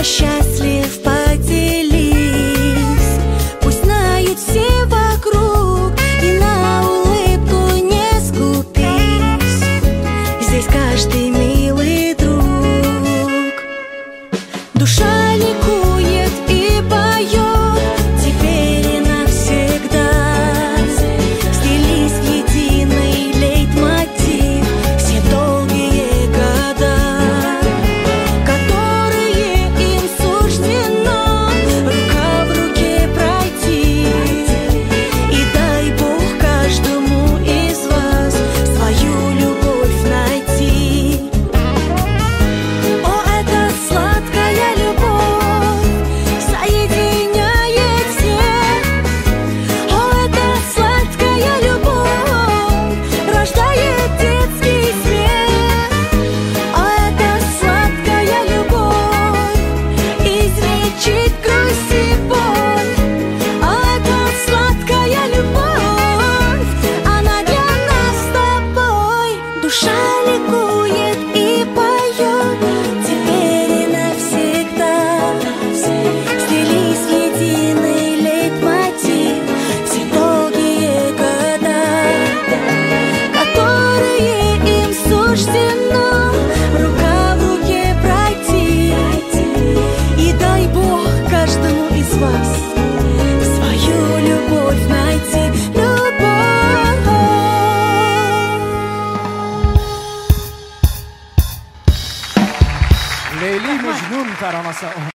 счастлив, поделись. Пусть знают все вокруг, и на улыбку не скупись. Здесь каждый милый друг. Душа ликует и поет теперь и навсегда. Слились в единый лейтмотив все долгие года, которые им суждено рука в руке пройти. И дай Бог каждому из вас свою любовь найти. О, это сладкая любовь соединяет всех. О, это сладкая любовь рождает детский смех. О, это сладкая любовь излечит грусть и боль. О, это сладкая любовь, она для нас с тобой. Душа ликует и поет теперь и навсегда. Слились в единый лейтмотив все долгие года, которые им суждено рука в руке пройти. И дай Бог каждому из вас свою любовь найти. Любовь. Leyli Mecnun taraması.